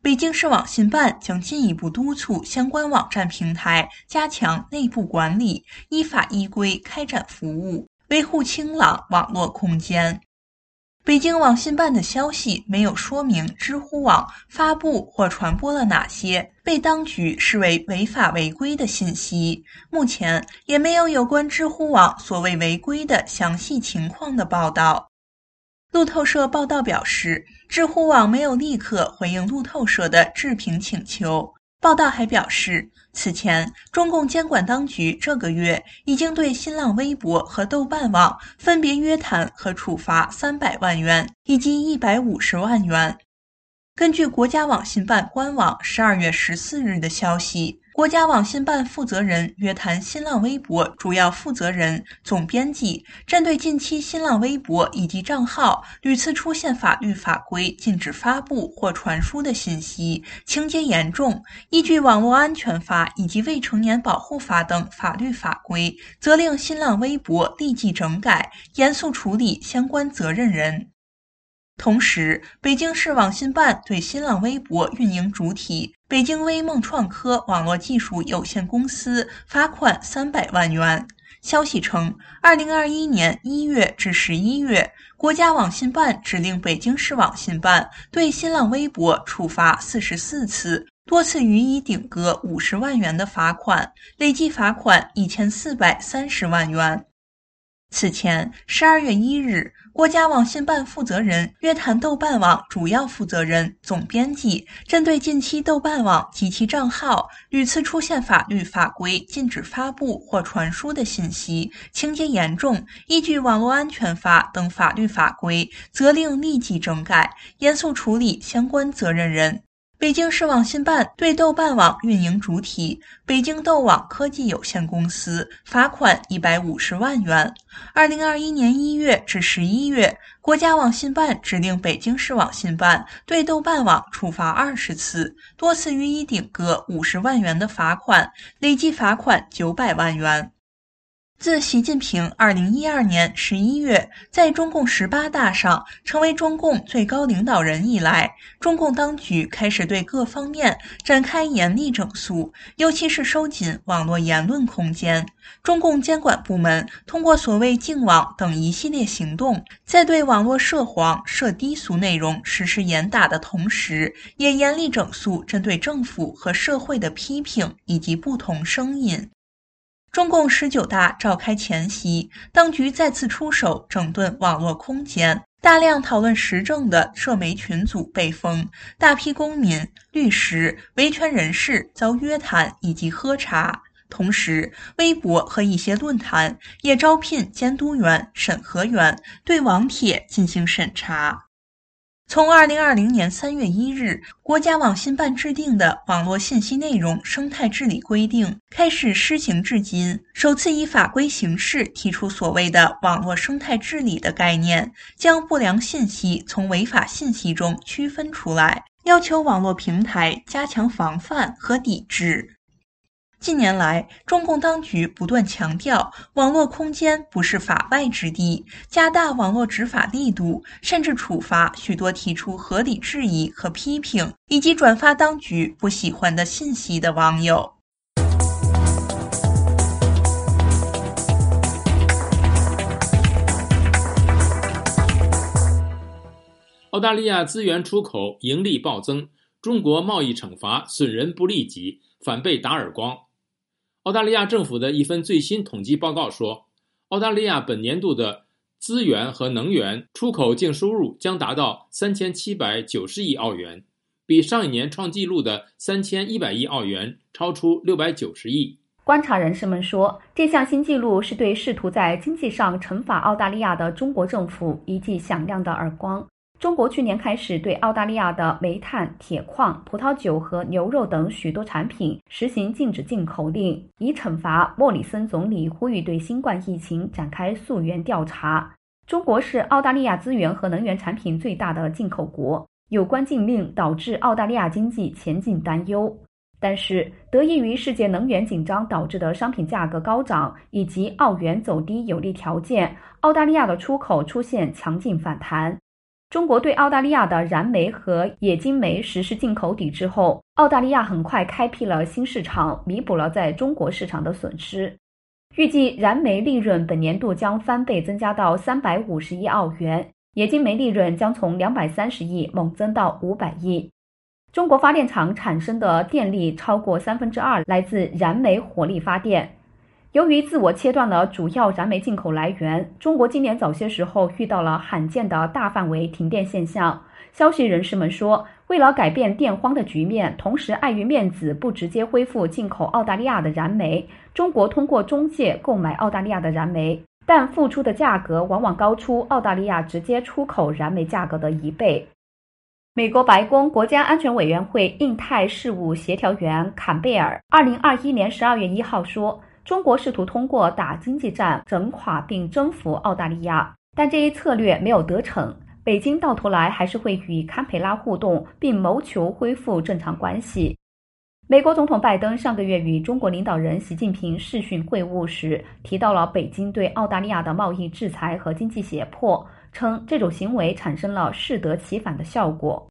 北京市网信办将进一步督促相关网站平台加强内部管理，依法依规开展服务，维护清朗网络空间。北京网信办的消息没有说明知乎网发布或传播了哪些被当局视为违法违规的信息，目前也没有有关知乎网所谓违规的详细情况的报道。路透社报道表示，知乎网没有立刻回应路透社的置评请求。报道还表示，此前中共监管当局这个月已经对新浪微博和豆瓣网分别约谈和处罚300万元以及150万元。根据国家网信办官网12月14日的消息，国家网信办负责人约谈新浪微博主要负责人、总编辑，针对近期新浪微博以及账号屡次出现法律法规禁止发布或传输的信息，情节严重，依据网络安全法以及未成年保护法等法律法规，责令新浪微博立即整改，严肃处理相关责任人。同时，北京市网信办对新浪微博运营主体北京微梦创科网络技术有限公司罚款300万元。消息称，2021年1月至11月，国家网信办指令北京市网信办对新浪微博处罚44次，多次予以顶格50万元的罚款，累计罚款1430万元。此前12月1日，国家网信办负责人约谈豆瓣网主要负责人、总编辑，针对近期豆瓣网及其账号屡次出现法律法规禁止发布或传输的信息，情节严重，依据网络安全法等法律法规，责令立即整改，严肃处理相关责任人。北京市网信办对豆瓣网运营主体北京豆网科技有限公司罚款150万元。2021年1月至11月，国家网信办指令北京市网信办对豆瓣网处罚20次，多次予以顶格50万元的罚款，累计罚款900万元。自习近平2012年11月在中共18大上成为中共最高领导人以来，中共当局开始对各方面展开严厉整肃，尤其是收紧网络言论空间。中共监管部门通过所谓净网等一系列行动，在对网络涉黄、涉低俗内容实施严打的同时，也严厉整肃针对政府和社会的批评以及不同声音。中共19大召开前夕，当局再次出手整顿网络空间，大量讨论时政的社媒群组被封，大批公民、律师、维权人士遭约谈以及喝茶。同时，微博和一些论坛也招聘监督员、审核员，对网帖进行审查。从2020年3月1日，国家网信办制定的《网络信息内容生态治理规定》开始施行至今，首次以法规形式提出所谓的网络生态治理的概念，将不良信息从违法信息中区分出来，要求网络平台加强防范和抵制。近年来，中共当局不断强调网络空间不是法外之地，加大网络执法力度，甚至处罚许多提出合理质疑和批评以及转发当局不喜欢的信息的网友。 澳大利亚资源出口盈利暴增，中国贸易惩罚损人不利己，反被打耳光。澳大利亚政府的一份最新统计报告说，澳大利亚本年度的资源和能源出口净收入将达到3790亿澳元，比上一年创纪录的3100亿澳元超出690亿。 观察人士们说，这项新纪录是对试图在经济上惩罚澳大利亚的中国政府一记响亮的耳光。中国去年开始对澳大利亚的煤炭、铁矿、葡萄酒和牛肉等许多产品实行禁止进口令，以惩罚莫里森总理呼吁对新冠疫情展开溯源调查。中国是澳大利亚资源和能源产品最大的进口国，有关禁令导致澳大利亚经济前景担忧。但是，得益于世界能源紧张导致的商品价格高涨以及澳元走低有利条件，澳大利亚的出口出现强劲反弹。 中国对澳大利亚的燃煤和冶金煤实施进口抵制后，澳大利亚很快开辟了新市场，弥补了在中国市场的损失。预计燃煤利润本年度将翻倍增加到350亿澳元，冶金煤利润将从230亿猛增到500亿。中国发电厂产生的电力超过2/3来自燃煤火力发电。由于自我切断了主要燃煤进口来源，中国今年早些时候遇到了罕见的大范围停电现象。消息人士们说，为了改变电荒的局面，同时碍于面子不直接恢复进口澳大利亚的燃煤，中国通过中介购买澳大利亚的燃煤，但付出的价格往往高出澳大利亚直接出口燃煤价格的1倍。美国白宫国家安全委员会印太事务协调员坎贝尔2021年12月1号说，中国试图通过打经济战整垮并征服澳大利亚，但这一策略没有得逞。北京到头来还是会与堪培拉互动，并谋求恢复正常关系。美国总统拜登上个月与中国领导人习近平视讯会晤时，提到了北京对澳大利亚的贸易制裁和经济胁迫，称这种行为产生了适得其反的效果。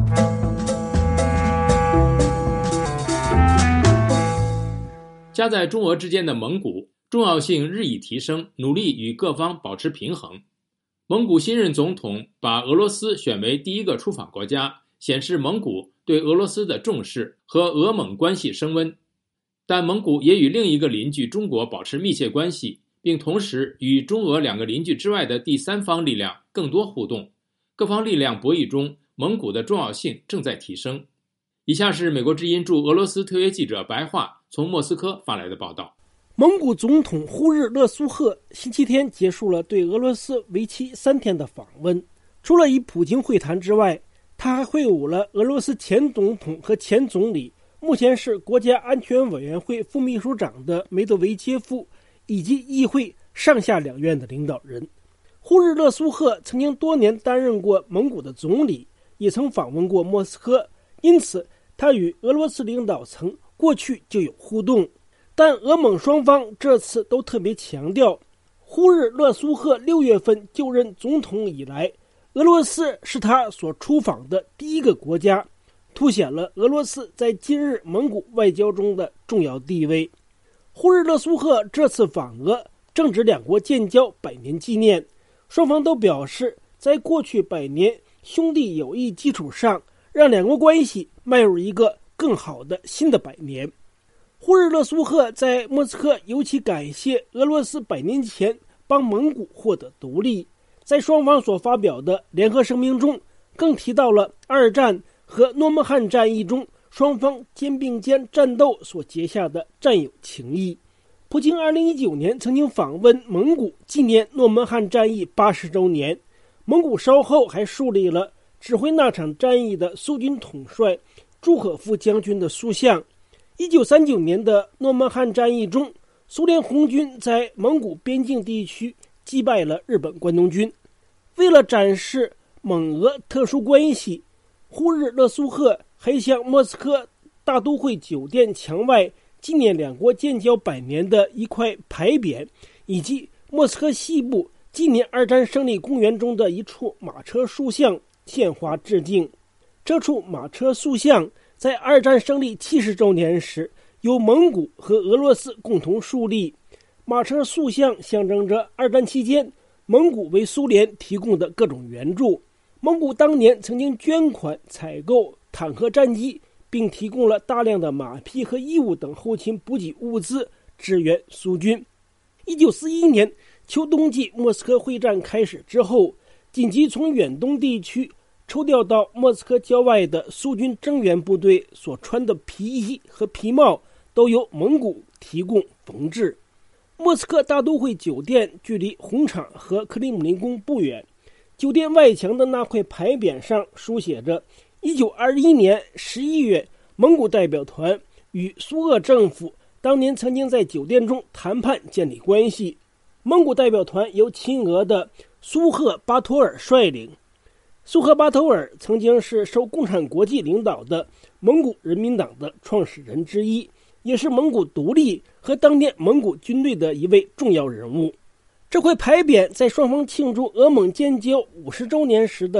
夹在中俄之间的蒙古重要性日益提升，努力与各方保持平衡。蒙古新任总统把俄罗斯选为第一个出访国家，显示蒙古对俄罗斯的重视和俄蒙关系升温。但蒙古也与另一个邻居中国保持密切关系，并同时与中俄2个邻居之外的第三方力量更多互动。各方力量博弈中，蒙古的重要性正在提升。以下是美国之音驻俄罗斯特约记者白桦从莫斯科发来的报道。 蒙古总统呼日勒苏赫星期天结束了对俄罗斯为期3天的访问。除了与普京会谈之外，他还会晤了俄罗斯前总统和前总理，目前是国家安全委员会副秘书长的梅德韦杰夫，以及议会上下2院的领导人。呼日勒苏赫曾经多年担任过蒙古的总理，也曾访问过莫斯科，因此他与俄罗斯领导层过去就有互动。但俄蒙双方这次都特别强调，呼日勒苏赫6月份就任总统以来，俄罗斯是他所出访的第一个国家，凸显了俄罗斯在今日蒙古外交中的重要地位。呼日勒苏赫这次访俄正值2国建交100年纪念，双方都表示在过去100年兄弟友谊基础上，让2国关系迈入一个更好的新的100年。呼日勒苏赫在莫斯科尤其感谢俄罗斯100年前帮蒙古获得独立，在双方所发表的联合声明中，更提到了2战和诺曼罕战役中双方肩并肩战斗所结下的战友情谊。普京2019年曾经访问蒙古，纪念诺曼罕战役80周年。蒙古稍后还树立了指挥那场战役的苏军统帅朱可夫将军的塑像。1939年的诺曼罕战役中，苏联红军在蒙古边境地区击败了日本关东军。为了展示蒙俄特殊关系，呼日勒苏赫还向莫斯科大都会酒店墙外纪念2国建交100年的一块牌匾，以及莫斯科西部纪念2战胜利公园中的一处马车塑像献花致敬。这处马车塑像在2战胜利70周年时，由蒙古和俄罗斯共同树立。马车塑像象征着2战期间蒙古为苏联提供的各种援助。蒙古当年曾经捐款采购坦克战机，并提供了大量的马匹和衣物等后勤补给物资支援苏军。1941年秋冬季莫斯科会战开始之后，紧急从远东地区抽调到莫斯科郊外的苏军增援部队所穿的皮衣和皮帽都由蒙古提供缝制。莫斯科大都会酒店距离红场和克里姆林宫不远，酒店外墙的那块牌匾上书写着1921年11月蒙古代表团与苏俄政府当年曾经在酒店中谈判建立关系。蒙古代表团由亲俄的苏赫巴托尔率领。苏赫巴托尔曾经是受共产国际领导的蒙古人民党的创始人之一，也是蒙古独立和当年蒙古军队的一位重要人物。这块牌匾在双方庆祝俄蒙建交50周年时的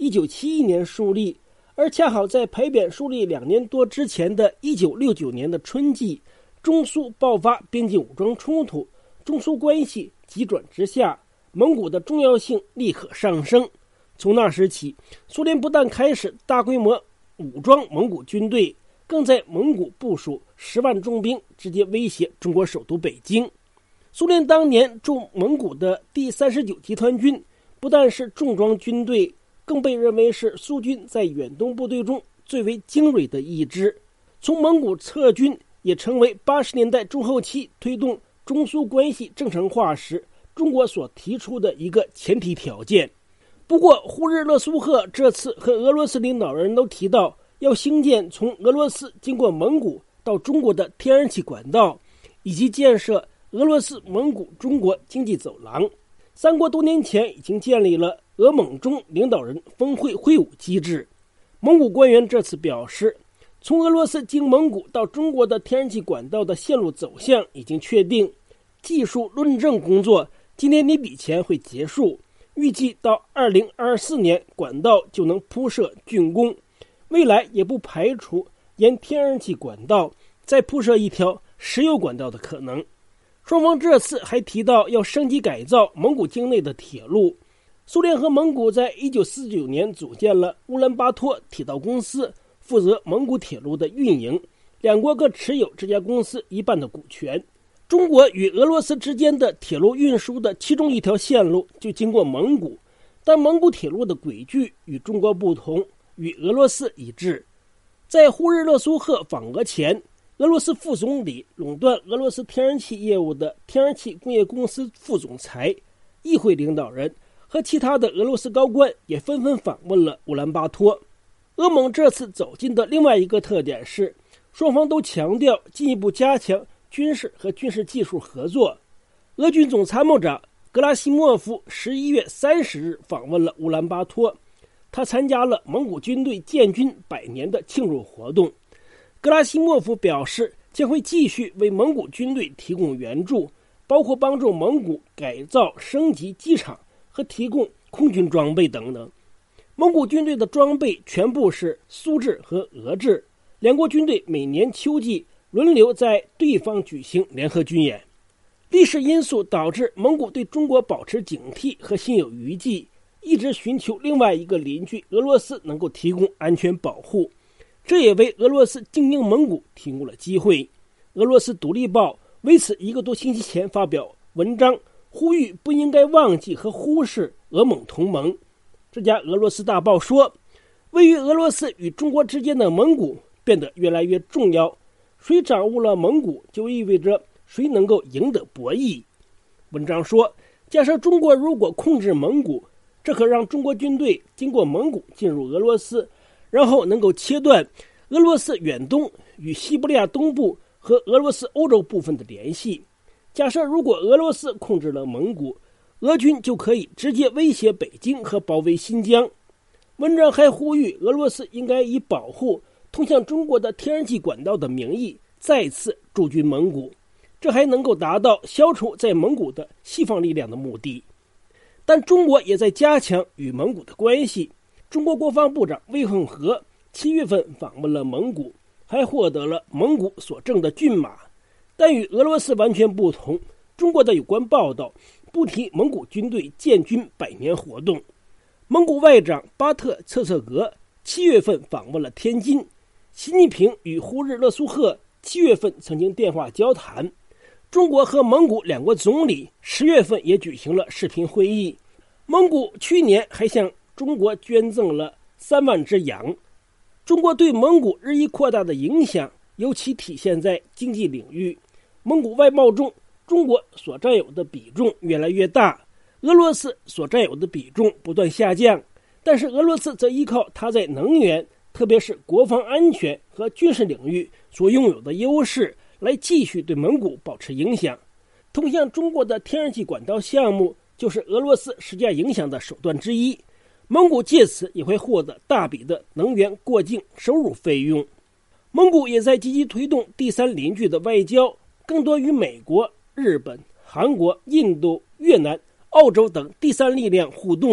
1971年树立，而恰好在牌匾树立2年多之前的1969年的春季，中苏爆发边境武装冲突，中苏关系急转直下，蒙古的重要性立刻上升。从那时起，苏联不但开始大规模武装蒙古军队，更在蒙古部署10万重兵，直接威胁中国首都北京。苏联当年驻蒙古的第39集团军不但是重装军队，更被认为是苏军在远东部队中最为精锐的一支。从蒙古撤军也成为80年代中后期推动中苏关系正常化时中国所提出的一个前提条件。不过呼日勒苏赫这次和俄罗斯领导人都提到要兴建从俄罗斯经过蒙古到中国的天然气管道，以及建设俄罗斯蒙古中国经济走廊。3国多年前已经建立了俄蒙中领导人峰会会晤机制。蒙古官员这次表示，从俄罗斯经蒙古到中国的天然气管道的线路走向已经确定，技术论证工作今年年底前会结束，预计到2024年管道就能铺设竣工，未来也不排除沿天然气管道再铺设一条石油管道的可能。双方这次还提到要升级改造蒙古境内的铁路。苏联和蒙古在1949年组建了乌兰巴托铁道公司，负责蒙古铁路的运营，两国各持有这家公司1半的股权。中国与俄罗斯之间的铁路运输的其中一条线路就经过蒙古，但蒙古铁路的轨距与中国不同，与俄罗斯一致。在呼日勒苏赫访俄前，俄罗斯副总理垄断俄罗斯天然气业务的天然气工业公司副总裁、议会领导人和其他的俄罗斯高官也纷纷访问了乌兰巴托。俄蒙这次走近的另外一个特点是，双方都强调进一步加强军事和军事技术合作。俄军总参谋长格拉西莫夫11月30日访问了乌兰巴托，他参加了蒙古军队建军100年的庆祝活动。格拉西莫夫表示，将会继续为蒙古军队提供援助，包括帮助蒙古改造升级机场和提供空军装备等等。蒙古军队的装备全部是苏制和俄制，两国军队每年秋季轮流在对方举行联合军演。历史因素导致蒙古对中国保持警惕和心有余悸，一直寻求另外一个邻居俄罗斯能够提供安全保护，这也为俄罗斯经营蒙古提供了机会。俄罗斯独立报为此1个多星期前发表文章，呼吁不应该忘记和忽视俄蒙同盟。这家俄罗斯大报说，位于俄罗斯与中国之间的蒙古变得越来越重要，谁掌握了蒙古就意味着谁能够赢得博弈。文章说，假设中国如果控制蒙古，这可让中国军队经过蒙古进入俄罗斯，然后能够切断俄罗斯远东与西伯利亚东部和俄罗斯欧洲部分的联系。假设如果俄罗斯控制了蒙古，俄军就可以直接威胁北京和包围新疆。文章还呼吁俄罗斯应该以保护通向中国的天然气管道的名义再次驻军蒙古，这还能够达到消除在蒙古的西方力量的目的。但中国也在加强与蒙古的关系。中国国防部长魏凤和7月份访问了蒙古，还获得了蒙古所赠的骏马。但与俄罗斯完全不同，中国的有关报道不提蒙古军队建军100年活动。蒙古外长巴特策策格7月份访问了天津，习近平与呼日勒苏赫7月份曾经电话交谈。中国和蒙古两国总理10月份也举行了视频会议。蒙古去年还向中国捐赠了3万只羊。中国对蒙古日益扩大的影响尤其体现在经济领域。蒙古外贸中，中国所占有的比重越来越大，俄罗斯所占有的比重不断下降，但是俄罗斯则依靠它在能源，特别是国防安全和军事领域所拥有的优势，来继续对蒙古保持影响。通向中国的天然气管道项目就是俄罗斯施加影响的手段之一，蒙古借此也会获得大笔的能源过境收入费用。蒙古也在积极推动第三邻居的外交，更多与美国、日本、韩国、印度、越南、澳洲等第三力量互动，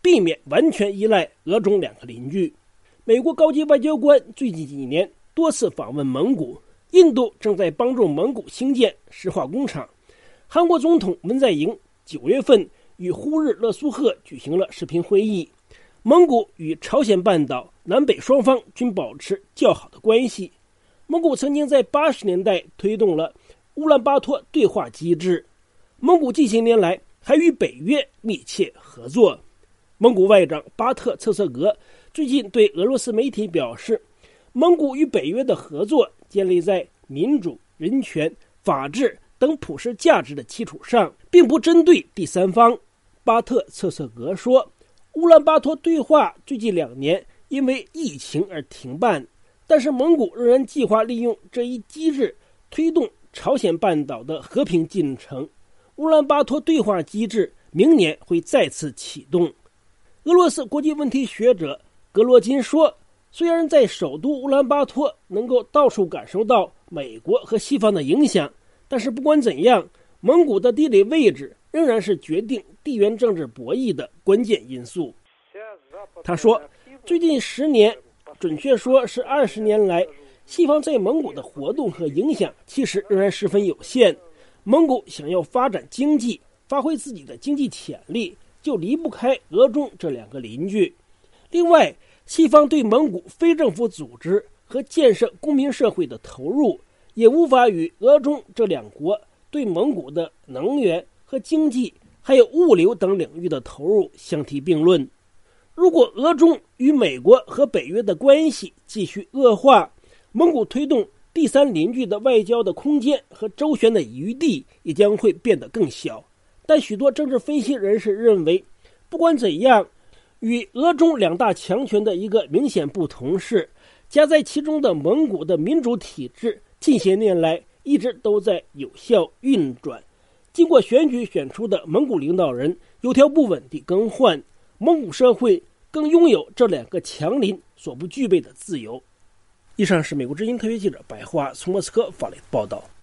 避免完全依赖俄中两个邻居。美国高级外交官最近几年多次访问蒙古，印度正在帮助蒙古兴建石化工厂。韩国总统文在寅9月份与呼日勒苏赫举行了视频会议。蒙古与朝鲜半岛南北双方均保持较好的关系。蒙古曾经在80年代推动了乌兰巴托对话机制。蒙古近些年来还与北约密切合作。蒙古外长巴特策瑟格最近对俄罗斯媒体表示，蒙古与北约的合作建立在民主、人权、法治等普世价值的基础上，并不针对第三方。巴特策瑟格说，乌兰巴托对话最近2年因为疫情而停办，但是蒙古仍然计划利用这一机制推动朝鲜半岛的和平进程。乌兰巴托对话机制明年会再次启动。俄罗斯国际问题学者格罗金说，虽然在首都乌兰巴托能够到处感受到美国和西方的影响，但是不管怎样，蒙古的地理位置仍然是决定地缘政治博弈的关键因素。他说，最近10年，准确说是20年来，西方在蒙古的活动和影响其实仍然十分有限。蒙古想要发展经济，发挥自己的经济潜力，就离不开俄中这两个邻居。另外，西方对蒙古非政府组织和建设公民社会的投入，也无法与俄中这两国对蒙古的能源和经济还有物流等领域的投入相提并论。如果俄中与美国和北约的关系继续恶化，蒙古推动第三邻居的外交的空间和周旋的余地也将会变得更小。但许多政治分析人士认为，不管怎样，与俄中两大强权的一个明显不同是，夹在其中的蒙古的民主体制近些年来一直都在有效运转。经过选举选出的蒙古领导人有条不紊地更换，蒙古社会更拥有这两个强邻所不具备的自由。以上是美国之音特约记者白桦从莫斯科发来的报道。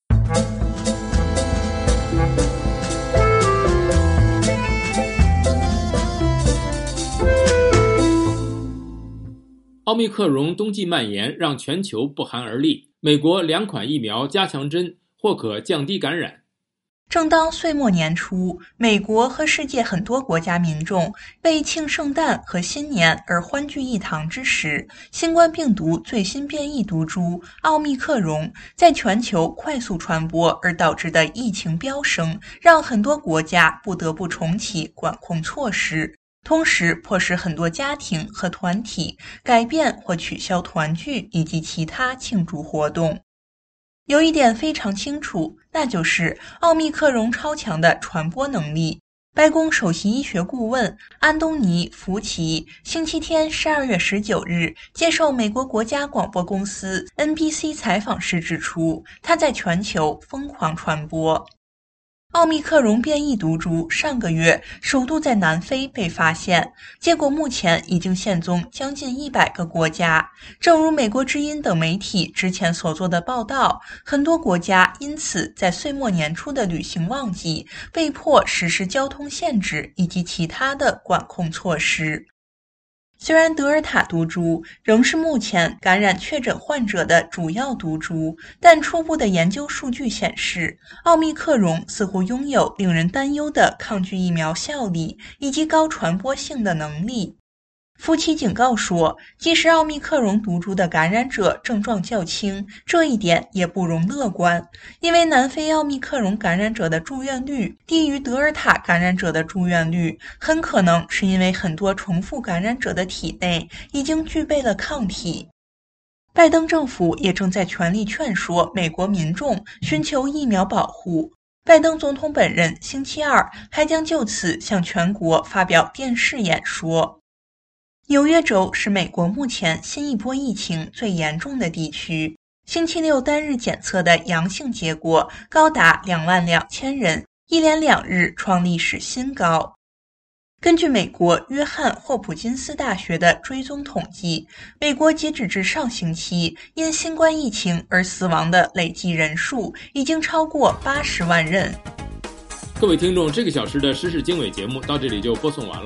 奥密克戎冬季蔓延让全球不寒而栗，美国2款疫苗加强针或可降低感染。 正当岁末年初，美国和世界很多国家民众为庆圣诞和新年而欢聚一堂之时，新冠病毒最新变异毒株奥密克戎在全球快速传播而导致的疫情飙升，让很多国家不得不重启管控措施，同时迫使很多家庭和团体改变或取消团聚以及其他庆祝活动。有一点非常清楚，那就是奥密克戎超强的传播能力。白宫首席医学顾问安东尼·福奇星期天12月19日接受美国国家广播公司 NBC 采访时指出，它在全球疯狂传播。奥密克戎变异毒株上个月首度在南非被发现，结果目前已经现踪将近100个国家。正如美国之音等媒体之前所做的报道，很多国家因此在岁末年初的旅行旺季被迫实施交通限制以及其他的管控措施。虽然德尔塔毒株仍是目前感染确诊患者的主要毒株，但初步的研究数据显示，奥密克戎似乎拥有令人担忧的抗拒疫苗效力以及高传播性的能力。夫妻警告说，即使奥密克戎毒株的感染者症状较轻，这一点也不容乐观，因为南非奥密克戎感染者的住院率低于德尔塔感染者的住院率，很可能是因为很多重复感染者的体内已经具备了抗体。拜登政府也正在全力劝说美国民众寻求疫苗保护。拜登总统本人星期二还将就此向全国发表电视演说。纽约州是美国目前新一波疫情最严重的地区，星期六单日检测的阳性结果高达22000人，一连2日创历史新高。根据美国约翰霍普金斯大学的追踪统计，美国截止至上星期因新冠疫情而死亡的累计人数已经超过80万人。 各位听众，这个小时的时事经纬节目到这里就播送完了。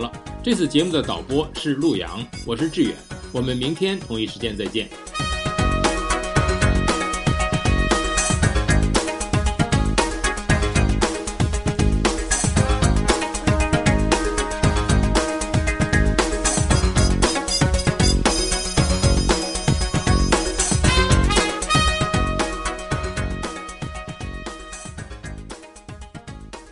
这次节目的导播是陆阳，我是志远，我们明天同一时间再见。